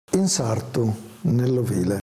In Sartu, nell'Ovile.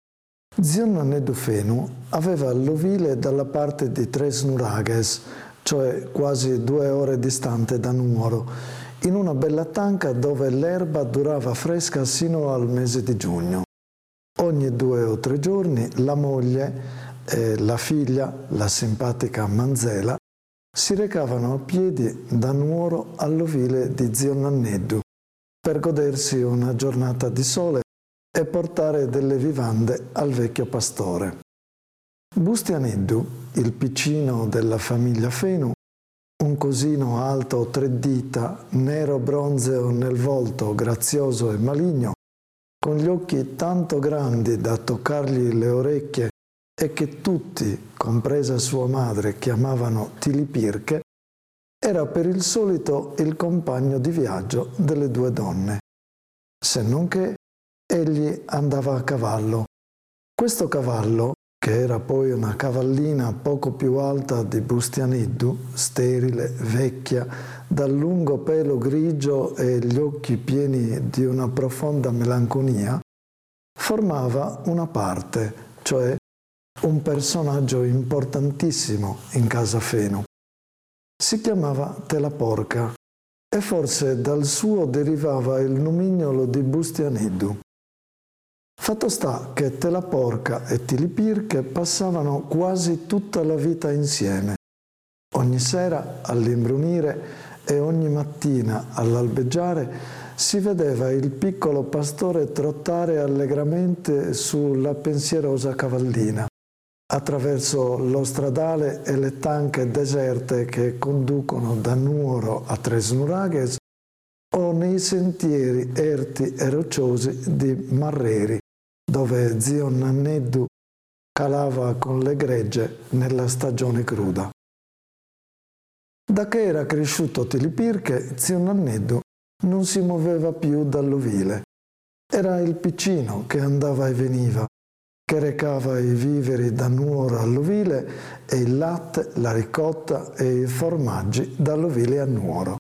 Zio Nanneddu Fenu aveva l'ovile dalla parte di Tres Nurages, cioè quasi 2 ore distante da Nuoro, in una bella tanca dove l'erba durava fresca sino al mese di giugno. Ogni 2 o 3 giorni la moglie e la figlia, la simpatica Manzela, si recavano a piedi da Nuoro all'ovile di zio Nanneddu per godersi una giornata di sole e portare delle vivande al vecchio pastore. Bustianeddu, il piccino della famiglia Fenu, un cosino alto 3 dita, nero bronzeo nel volto, grazioso e maligno, con gli occhi tanto grandi da toccargli le orecchie e che tutti, compresa sua madre, chiamavano Tilipirche, era per il solito il compagno di viaggio delle 2 donne, se non che egli andava a cavallo. Questo cavallo, che era poi una cavallina poco più alta di Bustianeddu, sterile, vecchia, dal lungo pelo grigio e gli occhi pieni di una profonda melanconia, formava una parte, cioè un personaggio importantissimo in casa Fenu. Si chiamava Telaporca e forse dal suo derivava il nomignolo di Bustianeddu. Fatto sta che Telaporca e Tilipirche passavano quasi tutta la vita insieme. Ogni sera all'imbrunire e ogni mattina all'albeggiare si vedeva il piccolo pastore trottare allegramente sulla pensierosa cavallina, attraverso lo stradale e le tanche deserte che conducono da Nuoro a Tres Nurages o nei sentieri erti e rocciosi di Marreri, dove zio Nanneddu calava con le gregge nella stagione cruda. Da che era cresciuto Tilipirche, zio Nanneddu non si muoveva più dall'ovile. Era il piccino che andava e veniva, che recava i viveri da Nuoro all'ovile e il latte, la ricotta e i formaggi dall'ovile a Nuoro.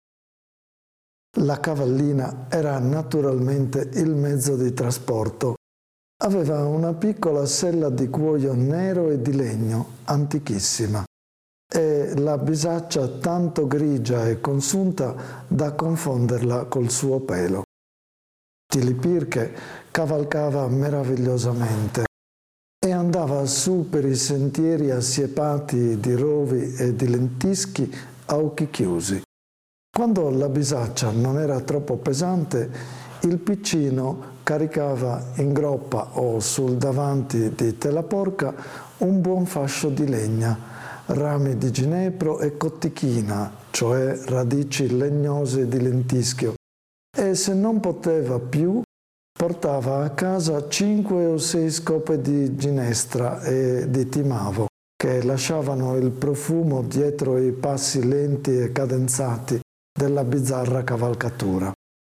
La cavallina era naturalmente il mezzo di trasporto. Aveva una piccola sella di cuoio nero e di legno, antichissima, e la bisaccia tanto grigia e consunta da confonderla col suo pelo. Tilipirche cavalcava meravigliosamente e andava su per i sentieri assiepati di rovi e di lentischi a occhi chiusi. Quando la bisaccia non era troppo pesante, il piccino caricava in groppa o sul davanti di Telaporca un buon fascio di legna, rami di ginepro e cottichina, cioè radici legnose di lentischio, e se non poteva più portava a casa 5 o 6 scope di ginestra e di timavo, che lasciavano il profumo dietro i passi lenti e cadenzati della bizzarra cavalcatura.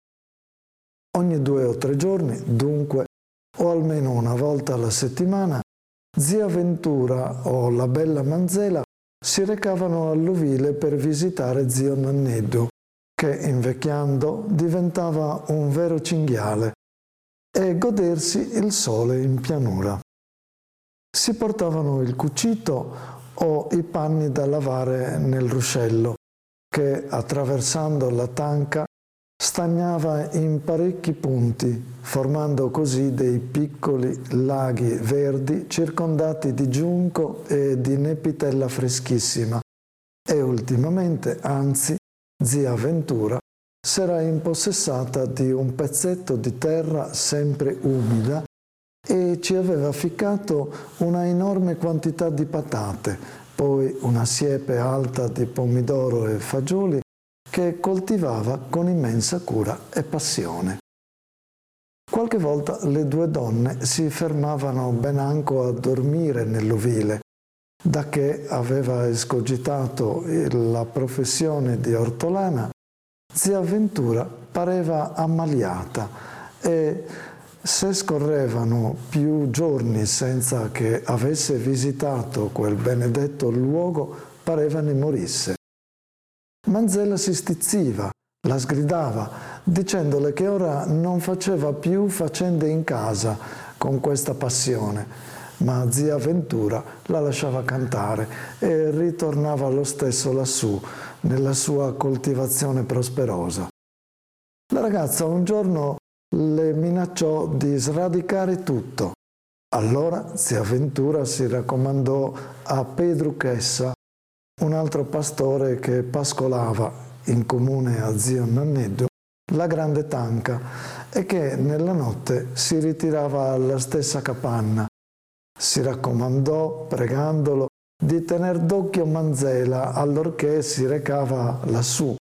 Ogni 2 o 3 giorni, dunque, o almeno una volta alla settimana, zia Ventura o la bella Manzela si recavano all'ovile per visitare zio Nanneddu, che invecchiando diventava un vero cinghiale, e godersi il sole in pianura. Si portavano il cucito o i panni da lavare nel ruscello, che attraversando la tanca stagnava in parecchi punti, formando così dei piccoli laghi verdi circondati di giunco e di nepitella freschissima. E ultimamente, anzi, zia Ventura s'era impossessata di un pezzetto di terra sempre umida e ci aveva ficcato una enorme quantità di patate, poi una siepe alta di pomidoro e fagioli che coltivava con immensa cura e passione. Qualche volta le 2 donne si fermavano ben anco a dormire nell'ovile, da che aveva escogitato la professione di ortolana. Zia Ventura pareva ammaliata e se scorrevano più giorni senza che avesse visitato quel benedetto luogo, pareva ne morisse. Manzela si stizziva, La sgridava, dicendole che ora non faceva più faccende in casa con questa passione, ma zia Ventura la lasciava cantare e ritornava lo stesso lassù, nella sua coltivazione prosperosa. La ragazza un giorno le minacciò di sradicare tutto. Allora zia Ventura si raccomandò a Pedro Chessa, un altro pastore che pascolava in comune a zio Nanneddu la grande tanca e che nella notte si ritirava alla stessa capanna. Si raccomandò, pregandolo, di tener d'occhio Manzela allorché si recava lassù.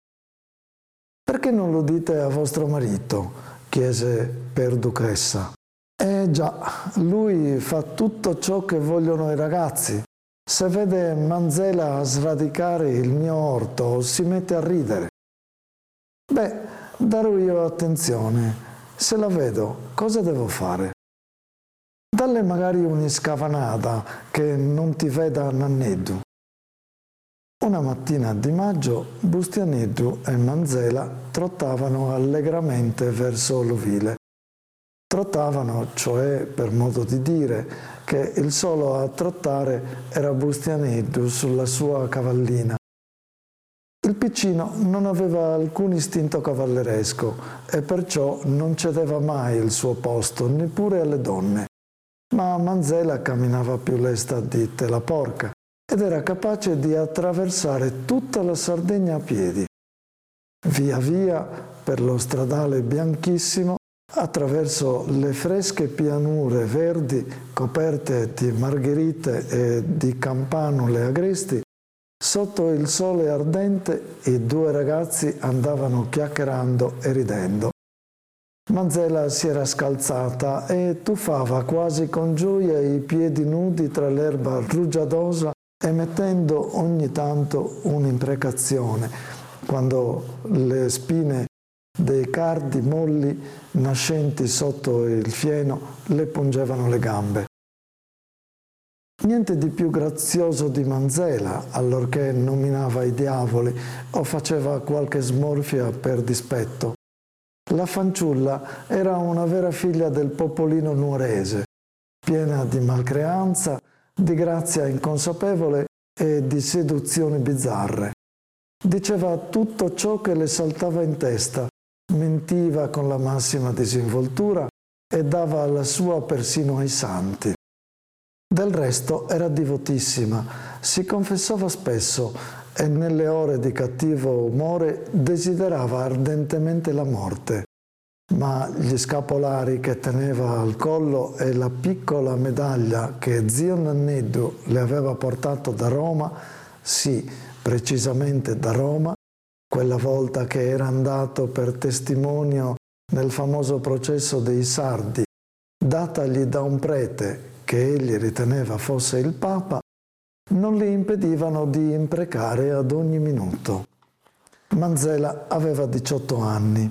«Perché non lo dite a vostro marito?» chiese Perducressa. Già, lui fa tutto ciò che vogliono i ragazzi. Se vede Manzela sradicare il mio orto, si mette a ridere. Beh, darò io attenzione. Se la vedo, cosa devo fare? Dalle magari un'iscavanata che non ti veda Nanneddu. Una mattina di maggio, Bustianeddu e Manzela trottavano allegramente verso l'ovile. Trottavano, cioè, per modo di dire, che il solo a trottare era Bustianeddu sulla sua cavallina. Il piccino non aveva alcun istinto cavalleresco e perciò non cedeva mai il suo posto, neppure alle donne. Ma Manzela camminava più lesta di Telaporca ed era capace di attraversare tutta la Sardegna a piedi. Via via, per lo stradale bianchissimo, attraverso le fresche pianure verdi coperte di margherite e di campanule agresti, sotto il sole ardente i due ragazzi andavano chiacchierando e ridendo. Manzela si era scalzata e tuffava quasi con gioia i piedi nudi tra l'erba rugiadosa, emettendo ogni tanto un'imprecazione, quando le spine dei cardi molli nascenti sotto il fieno le pungevano le gambe. Niente di più grazioso di Manzela, allorché nominava i diavoli o faceva qualche smorfia per dispetto. La fanciulla era una vera figlia del popolino nuorese, piena di malcreanza, di grazia inconsapevole e di seduzioni bizzarre. Diceva tutto ciò che le saltava in testa, mentiva con la massima disinvoltura e dava la sua persino ai santi. Del resto era divotissima, si confessava spesso e nelle ore di cattivo umore desiderava ardentemente la morte. Ma gli scapolari che teneva al collo e la piccola medaglia che zio Nanneddu le aveva portato da Roma, sì, precisamente da Roma, quella volta che era andato per testimonio nel famoso processo dei Sardi, datagli da un prete che egli riteneva fosse il Papa, non gli impedivano di imprecare ad ogni minuto. Manzela aveva 18 anni.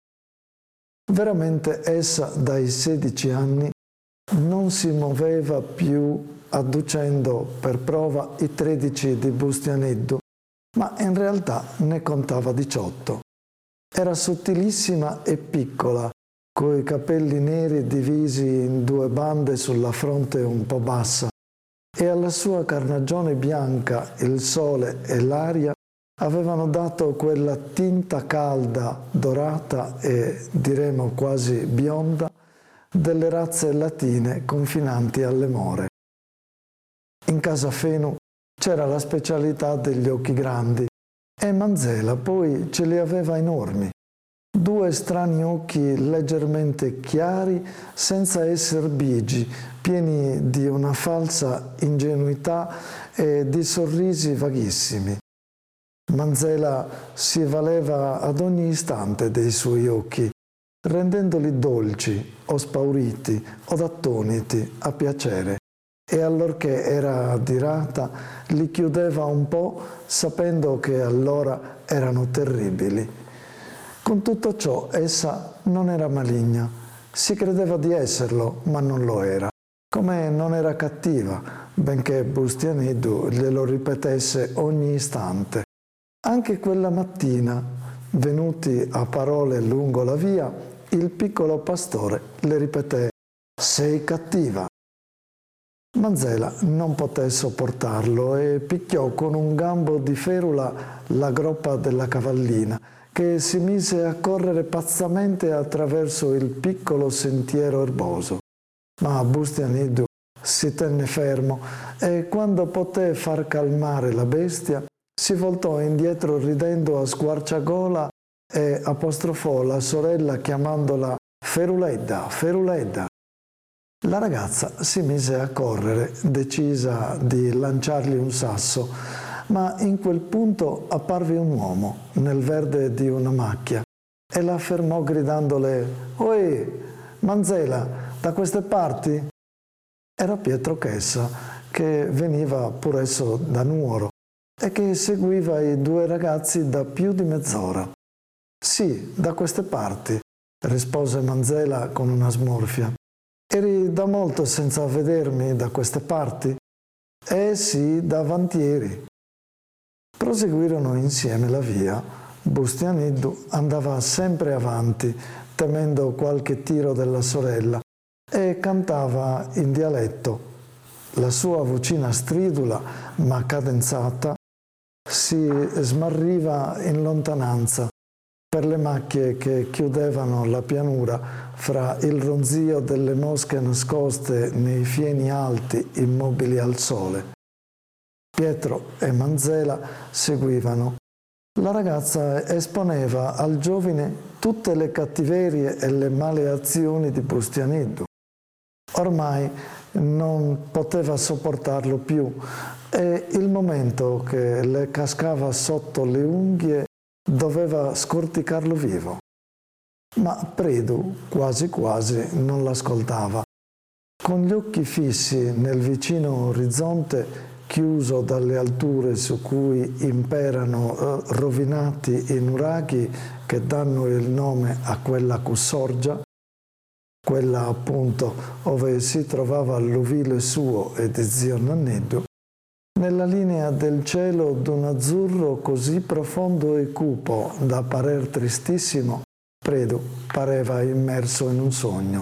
Veramente essa dai 16 anni non si muoveva più adducendo per prova i 13 di Bustianeddu, ma in realtà ne contava 18. Era sottilissima e piccola, coi capelli neri divisi in due bande sulla fronte un po' bassa, e alla sua carnagione bianca il sole e l'aria avevano dato quella tinta calda, dorata e, diremo quasi bionda, delle razze latine confinanti alle more. In casa Fenu c'era la specialità degli occhi grandi e Manzela poi ce li aveva enormi. Due strani occhi leggermente chiari, senza esser bigi, pieni di una falsa ingenuità e di sorrisi vaghissimi. Manzela si valeva ad ogni istante dei suoi occhi, rendendoli dolci o spauriti o attoniti a piacere, e allorché era adirata li chiudeva un po', sapendo che allora erano terribili. Con tutto ciò essa non era maligna, si credeva di esserlo, ma non lo era, come non era cattiva, benché Bustianeddu glielo ripetesse ogni istante. Anche quella mattina venuti a parole lungo la via, il piccolo pastore le ripeté: «Sei cattiva». Manzela non poté sopportarlo e picchiò con un gambo di ferula la groppa della cavallina, che si mise a correre pazzamente attraverso il piccolo sentiero erboso. Ma Bustianiddu si tenne fermo e quando poté far calmare la bestia, si voltò indietro ridendo a squarciagola e apostrofò la sorella chiamandola «Feruledda, Feruledda». La ragazza si mise a correre, decisa di lanciargli un sasso, ma in quel punto apparve un uomo nel verde di una macchia e la fermò gridandole: «Oi, Manzela, da queste parti?» Era Pietro Chessa, che veniva pur esso da Nuoro e che seguiva i due ragazzi da più di mezz'ora. «Sì, da queste parti», rispose Manzela con una smorfia. «Eri da molto senza vedermi da queste parti?» Sì, da avantieri». Proseguirono insieme la via. Bustianiddu andava sempre avanti, temendo qualche tiro della sorella, e cantava in dialetto. La sua vocina stridula, ma cadenzata, si smarriva in lontananza per le macchie che chiudevano la pianura fra il ronzio delle mosche nascoste nei fieni alti immobili al sole. Pietro e Manzela seguivano. La ragazza esponeva al giovine tutte le cattiverie e le male azioni di Bustianiddu. Ormai non poteva sopportarlo più e il momento che le cascava sotto le unghie doveva scorticarlo vivo. Ma Predu quasi quasi non l'ascoltava. Con gli occhi fissi nel vicino orizzonte, chiuso dalle alture su cui imperano rovinati i nuraghi che danno il nome a quella cussorgia, quella appunto ove si trovava l'ovile suo e di zio Nanneddu, nella linea del cielo d'un azzurro così profondo e cupo da parer tristissimo, Predu pareva immerso in un sogno.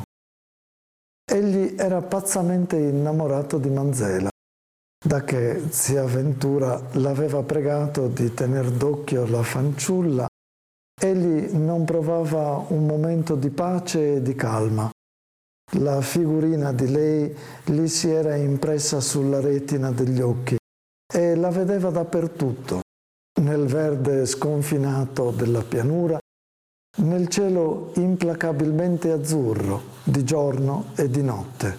Egli era pazzamente innamorato di Manzela, da che zia Ventura l'aveva pregato di tener d'occhio la fanciulla. Egli non provava un momento di pace e di calma. La figurina di lei gli si era impressa sulla retina degli occhi e la vedeva dappertutto, nel verde sconfinato della pianura, nel cielo implacabilmente azzurro, di giorno e di notte.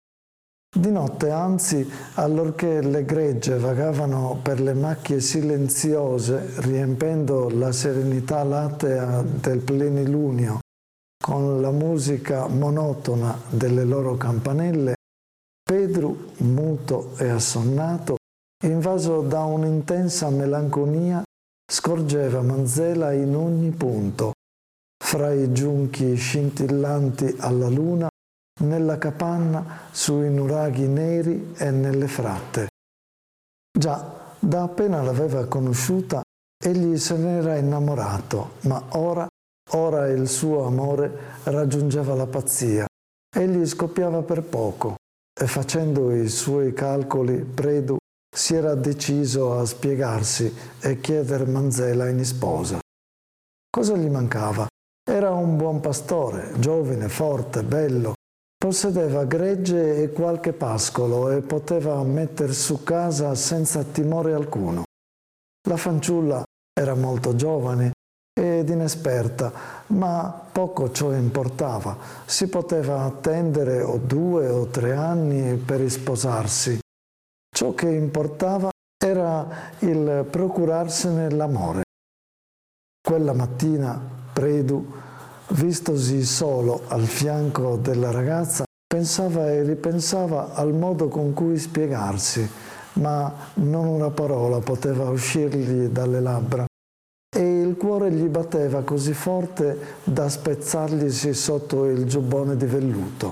Di notte, anzi, allorché le gregge vagavano per le macchie silenziose, riempendo la serenità latea del plenilunio con la musica monotona delle loro campanelle, Pedro, muto e assonnato, invaso da un'intensa melanconia, scorgeva Manzela in ogni punto, fra i giunchi scintillanti alla luna, nella capanna, sui nuraghi neri e nelle fratte. Già, da appena l'aveva conosciuta, egli se n'era innamorato, ma ora il suo amore raggiungeva la pazzia. Egli scoppiava per poco e facendo i suoi calcoli, Predu si era deciso a spiegarsi e chiedere Manzela in sposa. Cosa gli mancava? Era un buon pastore, giovane, forte, bello, possedeva gregge e qualche pascolo e poteva metter su casa senza timore alcuno. La fanciulla era molto giovane ed inesperta, ma poco ciò importava. Si poteva attendere o 2 o 3 anni per risposarsi. Ciò che importava era il procurarsene l'amore. Quella mattina Predu, vistosi solo al fianco della ragazza, pensava e ripensava al modo con cui spiegarsi, ma non una parola poteva uscirgli dalle labbra e il cuore gli batteva così forte da spezzarglisi sotto il giubbone di velluto.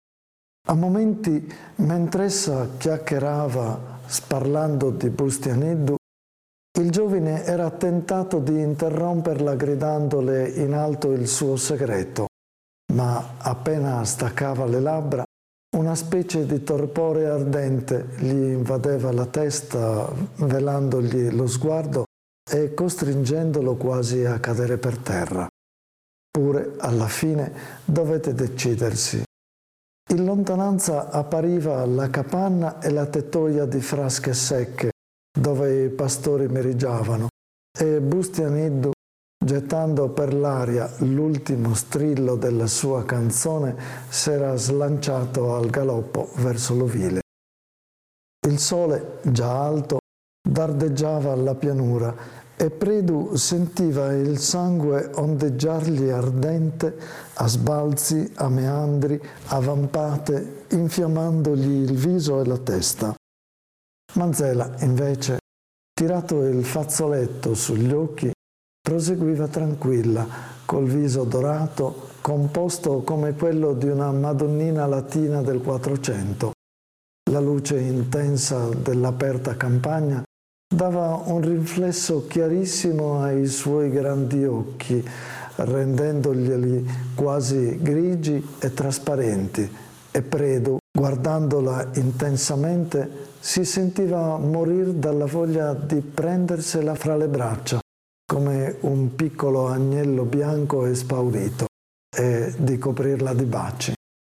A momenti, mentre essa chiacchierava sparlando di Bustianiddu, Il giovine era tentato di interromperla gridandole in alto il suo segreto, ma appena staccava le labbra, una specie di torpore ardente gli invadeva la testa, velandogli lo sguardo e costringendolo quasi a cadere per terra. Pure, alla fine, dovette decidersi. In lontananza appariva la capanna e la tettoia di frasche secche, dove i pastori merigiavano, e Bustianiddu, gettando per l'aria l'ultimo strillo della sua canzone, s'era slanciato al galoppo verso l'ovile. Il sole, già alto, dardeggiava la pianura e Predu sentiva il sangue ondeggiargli ardente a sbalzi, a meandri, a vampate, infiammandogli il viso e la testa. Manzela, invece, tirato il fazzoletto sugli occhi, proseguiva tranquilla, col viso dorato, composto come quello di una Madonnina latina del Quattrocento. La luce intensa dell'aperta campagna dava un riflesso chiarissimo ai suoi grandi occhi, rendendoglieli quasi grigi e trasparenti, e Predu, guardandola intensamente, si sentiva morir dalla voglia di prendersela fra le braccia, come un piccolo agnello bianco e spaurito, e di coprirla di baci.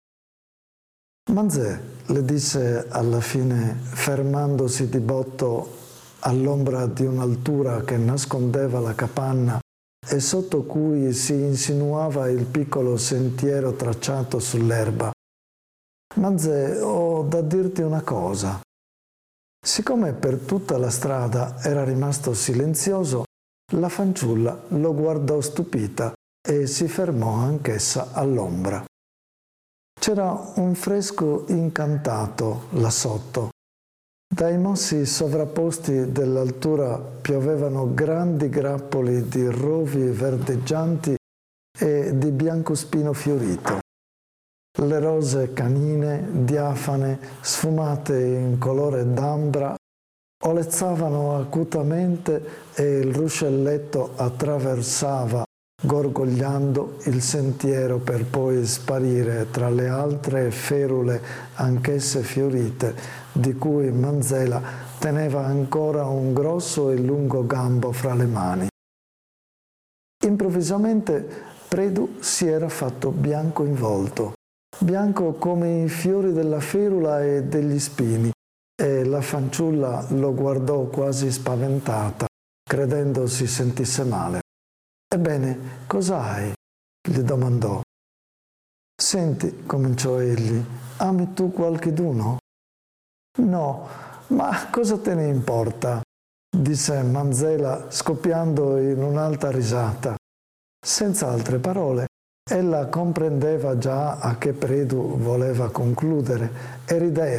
Manzè, le disse alla fine, fermandosi di botto all'ombra di un'altura che nascondeva la capanna e sotto cui si insinuava il piccolo sentiero tracciato sull'erba. Manzè, ho da dirti una cosa. Siccome per tutta la strada era rimasto silenzioso, la fanciulla lo guardò stupita e si fermò anch'essa all'ombra. C'era un fresco incantato là sotto. Dai mossi sovrapposti dell'altura piovevano grandi grappoli di rovi verdeggianti e di biancospino fiorito. Le rose canine, diafane, sfumate in colore d'ambra, olezzavano acutamente e il ruscelletto attraversava, gorgogliando il sentiero per poi sparire tra le altre ferule anch'esse fiorite, di cui Manzela teneva ancora un grosso e lungo gambo fra le mani. Improvvisamente Predu si era fatto bianco in volto, bianco come i fiori della ferula e degli spini, e la fanciulla lo guardò quasi spaventata, credendo si sentisse male. «Ebbene, cosa hai?» gli domandò. «Senti», cominciò egli, «ami tu qualcheduno?» «No, ma cosa te ne importa?» disse Manzela, scoppiando in un'alta risata. Senza altre parole, ella comprendeva già a che Predu voleva concludere e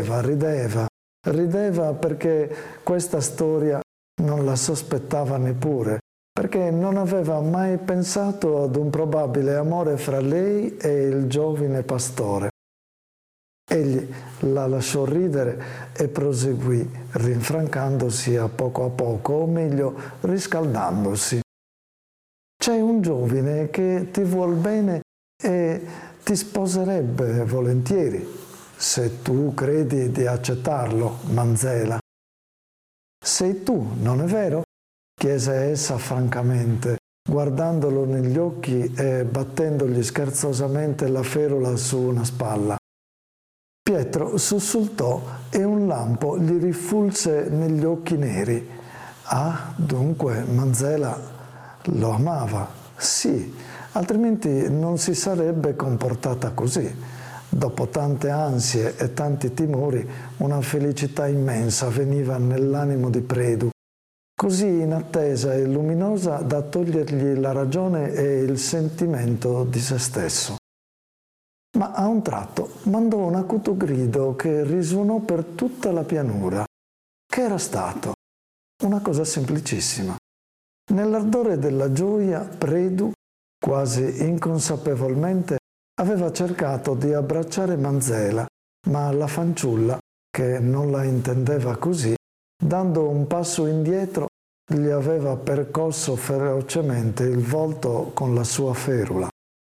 rideva perché questa storia non la sospettava neppure, perché non aveva mai pensato ad un probabile amore fra lei e il giovine pastore. Egli la lasciò ridere e proseguì, rinfrancandosi a poco, o meglio, riscaldandosi. «C'è un giovine che ti vuol bene e ti sposerebbe volentieri, se tu credi di accettarlo, Manzela». «Sei tu, non è vero?» chiese essa francamente, guardandolo negli occhi e battendogli scherzosamente la ferula su una spalla. Pietro sussultò e un lampo gli rifulse negli occhi neri. Ah, dunque Manzela lo amava, sì, altrimenti non si sarebbe comportata così. Dopo tante ansie e tanti timori, una felicità immensa veniva nell'animo di Predu, così inattesa e luminosa da togliergli la ragione e il sentimento di se stesso. Ma a un tratto mandò un acuto grido che risuonò per tutta la pianura. Che era stato? Una cosa semplicissima. Nell'ardore della gioia, Predu, quasi inconsapevolmente, aveva cercato di abbracciare Manzela, ma la fanciulla, che non la intendeva così, dando un passo indietro, gli aveva percosso ferocemente il volto con la sua ferula.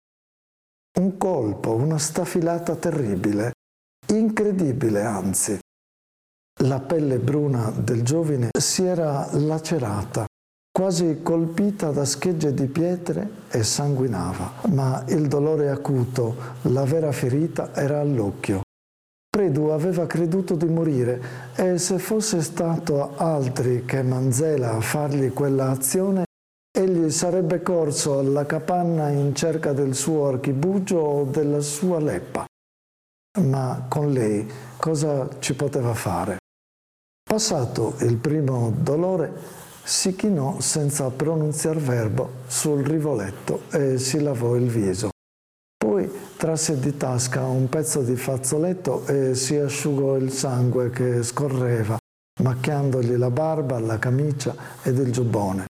Un colpo, una stafilata terribile, incredibile anzi. La pelle bruna del giovine si era lacerata, quasi colpita da schegge di pietre e sanguinava, ma il dolore acuto, la vera ferita era all'occhio. Predu aveva creduto di morire e se fosse stato altri che Manzela a fargli quella azione, egli sarebbe corso alla capanna in cerca del suo archibugio o della sua leppa. Ma con lei cosa ci poteva fare? Passato il primo dolore, si chinò senza pronunziar verbo sul rivoletto e si lavò il viso. Poi trasse di tasca un pezzo di fazzoletto e si asciugò il sangue che scorreva, macchiandogli la barba, la camicia ed il giubbone.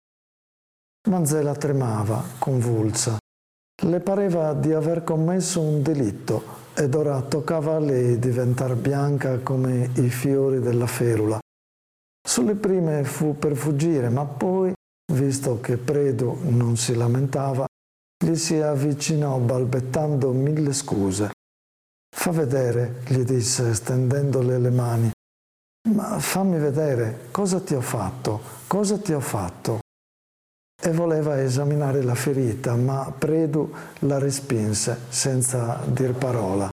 Manzela tremava, convulsa. Le pareva di aver commesso un delitto ed ora toccava a lei diventar bianca come i fiori della ferula. Sulle prime fu per fuggire, ma poi, visto che Predu non si lamentava, gli si avvicinò balbettando mille scuse. «Fa vedere», gli disse stendendole le mani. «Ma fammi vedere, cosa ti ho fatto? Cosa ti ho fatto?» E voleva esaminare la ferita, ma Predu la respinse senza dir parola.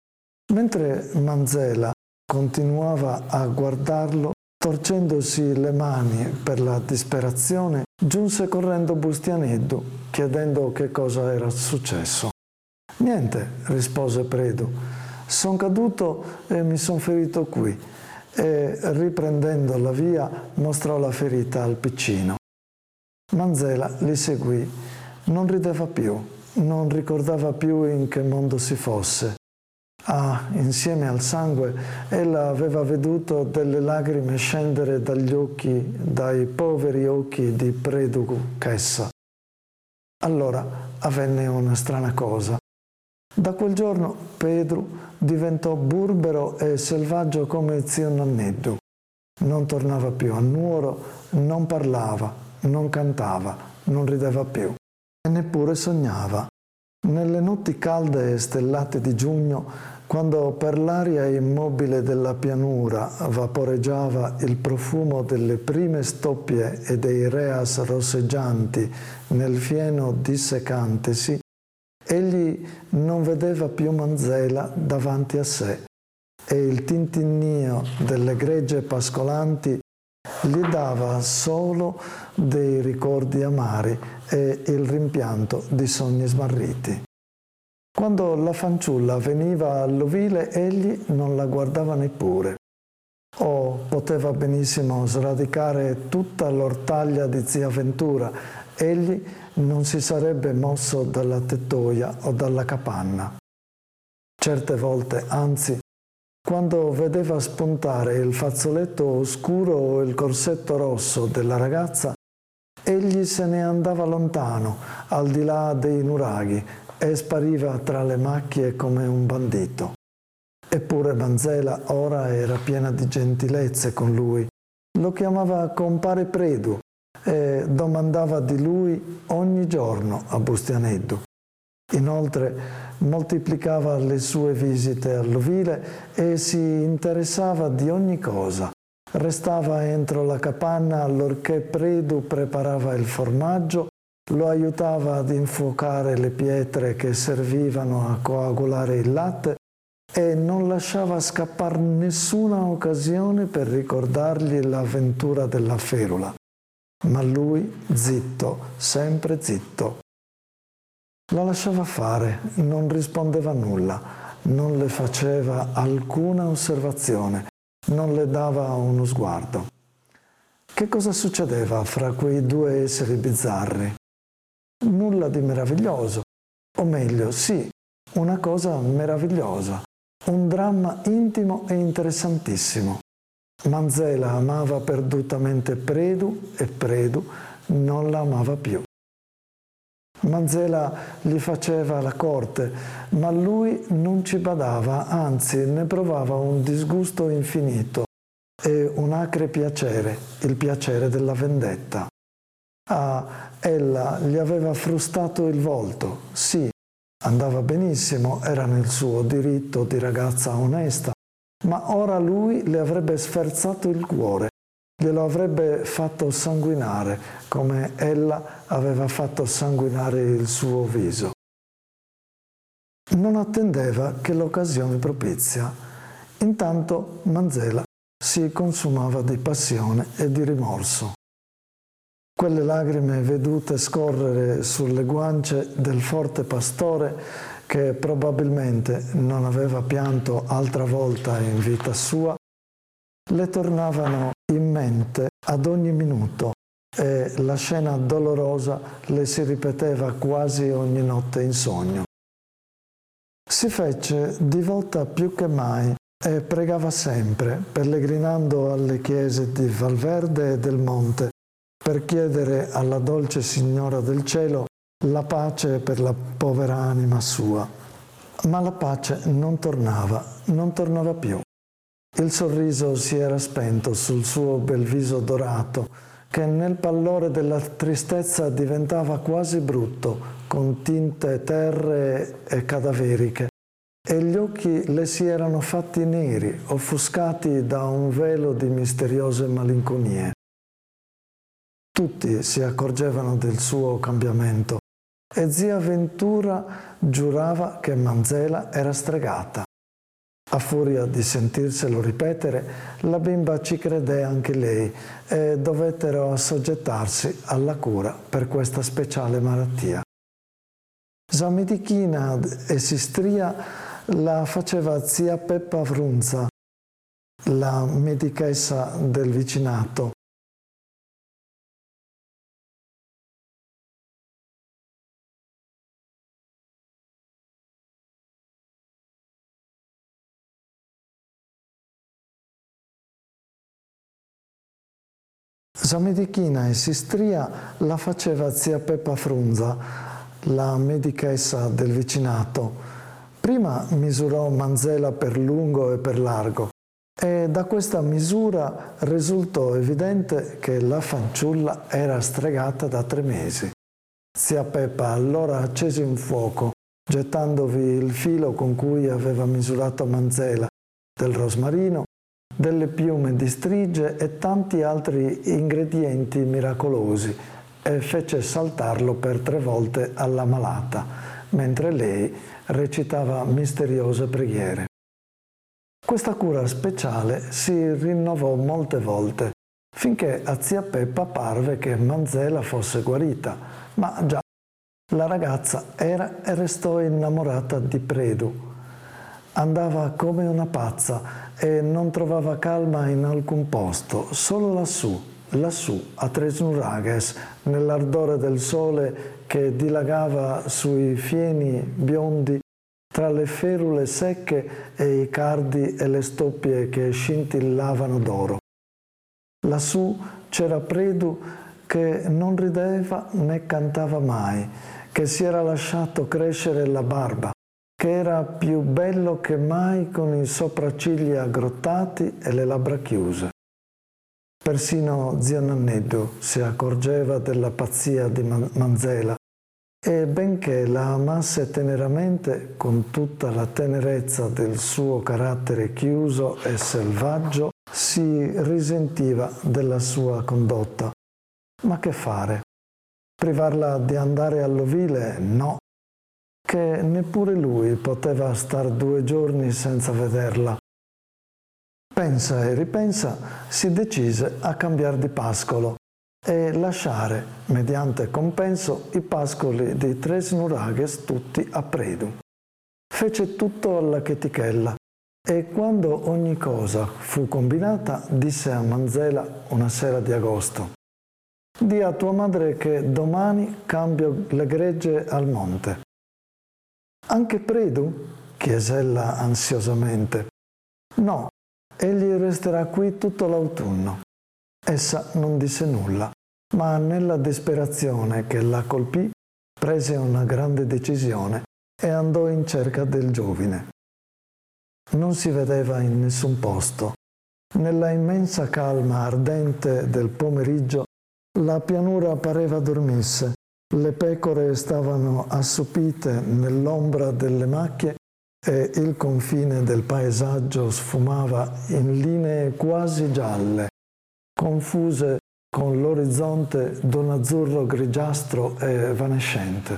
Mentre Manzela continuava a guardarlo, torcendosi le mani per la disperazione, giunse correndo Bustianeddu, chiedendo che cosa era successo. «Niente», rispose Predu, «son caduto e mi son ferito qui», e riprendendo la via mostrò la ferita al piccino. Manzela li seguì, non rideva più, non ricordava più in che mondo si fosse. Insieme al sangue, ella aveva veduto delle lacrime scendere dagli occhi, dai poveri occhi di Predu Chessa. Allora avvenne una strana cosa. Da quel giorno Pedro diventò burbero e selvaggio come zio Nanneddu. Non tornava più a Nuoro, non parlava, non cantava, non rideva più e neppure sognava. Nelle notti calde e stellate di giugno, quando per l'aria immobile della pianura vaporeggiava il profumo delle prime stoppie e dei reas rosseggianti nel fieno dissecantesi, egli non vedeva più Manzela davanti a sé e il tintinnio delle gregge pascolanti gli dava solo dei ricordi amari e il rimpianto di sogni smarriti. Quando la fanciulla veniva all'ovile, egli non la guardava neppure. Poteva benissimo sradicare tutta l'ortaglia di zia Ventura, egli non si sarebbe mosso dalla tettoia o dalla capanna. Certe volte, anzi, quando vedeva spuntare il fazzoletto oscuro o il corsetto rosso della ragazza, egli se ne andava lontano, al di là dei nuraghi, e spariva tra le macchie come un bandito. Eppure Manzela ora era piena di gentilezze con lui. Lo chiamava compare Predu e domandava di lui ogni giorno a Bustianeddu. Inoltre moltiplicava le sue visite all'ovile e si interessava di ogni cosa. Restava entro la capanna allorché Predu preparava il formaggio, lo aiutava ad infuocare le pietre che servivano a coagulare il latte e non lasciava scappare nessuna occasione per ricordargli l'avventura della ferula. Ma lui, zitto, sempre zitto. La lasciava fare, non rispondeva nulla, non le faceva alcuna osservazione, non le dava uno sguardo. Che cosa succedeva fra quei due esseri bizzarri? Nulla di meraviglioso, o meglio, sì, una cosa meravigliosa, un dramma intimo e interessantissimo. Manzela amava perdutamente Predu e Predu non la amava più. Manzela gli faceva la corte, ma lui non ci badava, anzi ne provava un disgusto infinito e un acre piacere, il piacere della vendetta. Ella gli aveva frustato il volto. Sì, andava benissimo, era nel suo diritto di ragazza onesta, ma ora lui le avrebbe sferzato il cuore, glielo avrebbe fatto sanguinare, come ella aveva fatto sanguinare il suo viso. Non attendeva che l'occasione propizia. Intanto Manzela si consumava di passione e di rimorso. Quelle lagrime vedute scorrere sulle guance del forte pastore, che probabilmente non aveva pianto altra volta in vita sua, le tornavano in mente ad ogni minuto e la scena dolorosa le si ripeteva quasi ogni notte in sogno. Si fece divota più che mai e pregava sempre, pellegrinando alle chiese di Valverde e del Monte, per chiedere alla dolce Signora del Cielo la pace per la povera anima sua. Ma la pace non tornava più. Il sorriso si era spento sul suo bel viso dorato, che nel pallore della tristezza diventava quasi brutto, con tinte terree e cadaveriche, e gli occhi le si erano fatti neri, offuscati da un velo di misteriose malinconie. Tutti si accorgevano del suo cambiamento e zia Ventura giurava che Manzela era stregata. A furia di sentirselo ripetere, la bimba ci credé anche lei e dovettero assoggettarsi alla cura per questa speciale malattia. Zamidichina e Sistria la faceva zia Peppa Frunza, la medichessa del vicinato. Zamidichina e Sistria la faceva zia Peppa Frunza, la medichessa del vicinato. Prima misurò Manzela per lungo e per largo e da questa misura risultò evidente che la fanciulla era stregata da 3 mesi. Zia Peppa allora accese un fuoco, gettandovi il filo con cui aveva misurato Manzela, del rosmarino, delle piume di strige e tanti altri ingredienti miracolosi e fece saltarlo per 3 volte alla malata, mentre lei recitava misteriose preghiere. Questa cura speciale si rinnovò molte volte, finché a zia Peppa parve che Manzela fosse guarita, ma già la ragazza era e restò innamorata di Predu. Andava come una pazza e non trovava calma in alcun posto, solo lassù, a Tresnurages, nell'ardore del sole che dilagava sui fieni biondi tra le ferule secche e i cardi e le stoppie che scintillavano d'oro. Lassù c'era Predu che non rideva né cantava mai, che si era lasciato crescere la barba, che era più bello che mai con i sopraccigli aggrottati e le labbra chiuse. Persino zia Nanneddu si accorgeva della pazzia di Manzela e benché la amasse teneramente con tutta la tenerezza del suo carattere chiuso e selvaggio, si risentiva della sua condotta. Ma che fare? Privarla di andare all'ovile? No, che neppure lui poteva star 2 giorni senza vederla. Pensa e ripensa, si decise a cambiar di pascolo e lasciare, mediante compenso, i pascoli di Tresnurages tutti a Predu. Fece tutto alla chetichella e quando ogni cosa fu combinata, disse a Manzela una sera di agosto: «Di a tua madre che domani cambio le gregge al monte». «Anche Predu?» chiesella ansiosamente. «No, egli resterà qui tutto l'autunno». Essa non disse nulla, ma nella disperazione che la colpì prese una grande decisione e andò in cerca del giovine. Non si vedeva in nessun posto. Nella immensa calma ardente del pomeriggio La pianura pareva dormisse, le pecore stavano assopite nell'ombra delle macchie e il confine del paesaggio sfumava in linee quasi gialle, confuse con l'orizzonte d'un azzurro grigiastro e evanescente.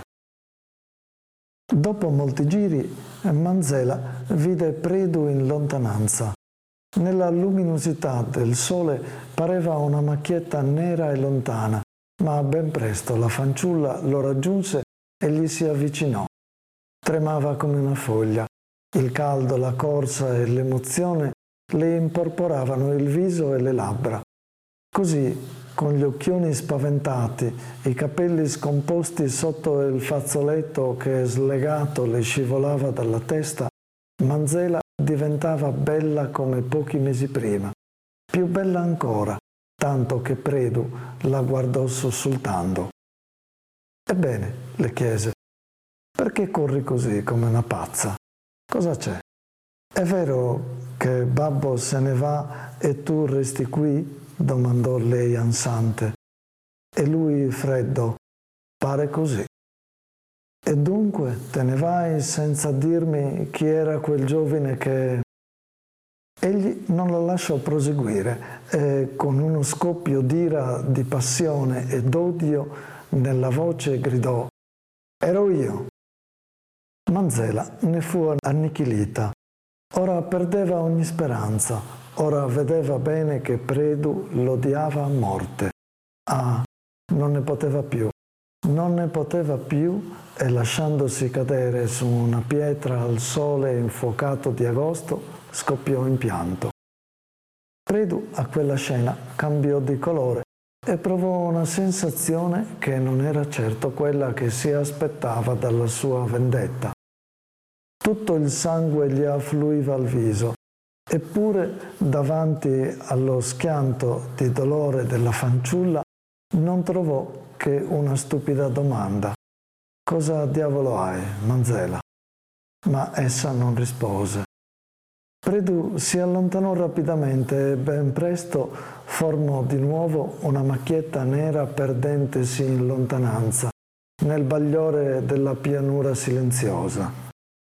Dopo molti giri, Manzela vide Predu in lontananza. Nella luminosità del sole pareva una macchietta nera e lontana, ma ben presto la fanciulla lo raggiunse e gli si avvicinò. Tremava come una foglia. Il caldo, la corsa e l'emozione le imporporavano il viso e le labbra. Così, con gli occhioni spaventati, i capelli scomposti sotto il fazzoletto che slegato le scivolava dalla testa, Manzela diventava bella come pochi mesi prima, più bella ancora, tanto che Predu la guardò sussultando. «Ebbene», le chiese, «perché corri così come una pazza? Cosa c'è? È vero che babbo se ne va e tu resti qui?» domandò lei ansante. E lui freddo: «Pare così». «E dunque te ne vai senza dirmi chi era quel giovine che...» Egli non la lasciò proseguire e con uno scoppio d'ira, di passione e d'odio nella voce gridò: «Ero io!» Manzela ne fu annichilita. Ora perdeva ogni speranza, ora vedeva bene che Predu l'odiava a morte. Ah, non ne poteva più. Non ne poteva più e lasciandosi cadere su una pietra al sole infuocato di agosto, scoppiò in pianto. Predu a quella scena cambiò di colore e provò una sensazione che non era certo quella che si aspettava dalla sua vendetta. Tutto il sangue gli affluiva al viso, eppure davanti allo schianto di dolore della fanciulla non trovò che una stupida domanda: «Cosa diavolo hai, Manzela?» Ma essa non rispose. Predu si allontanò rapidamente e ben presto formò di nuovo una macchietta nera perdentesi in lontananza, nel bagliore della pianura silenziosa.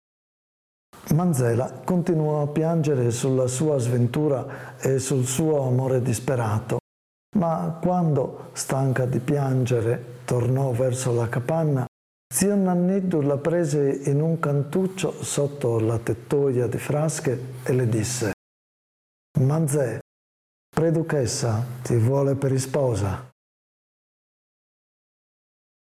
Manzela continuò a piangere sulla sua sventura e sul suo amore disperato, ma quando, stanca di piangere, tornò verso la capanna, zio Nanneddu la prese in un cantuccio sotto la tettoia di frasche e le disse: «Manzè, Preduchessa ti vuole per sposa».